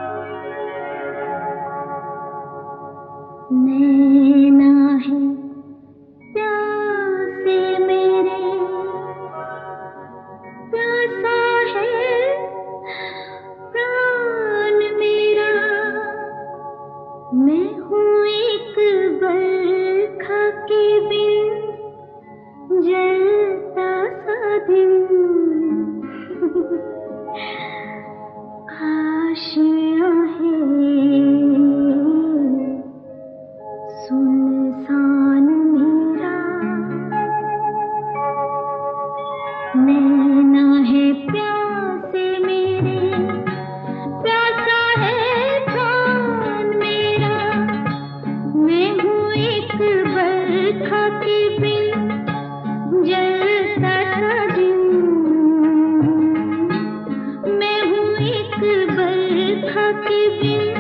नैना है प्यासे मेरे, प्यासा है प्राण मेरा। मैं हूँ एक बरखा के बिन जलता सा दिन। आशियाँ है सुनसान मेरा। नैना है प्यासे मेरे, प्यासा है प्राण मेरा। मैं हूँ एक बरखा के बिन जलता सा दिन। मैं हूँ एक बरखा के बिन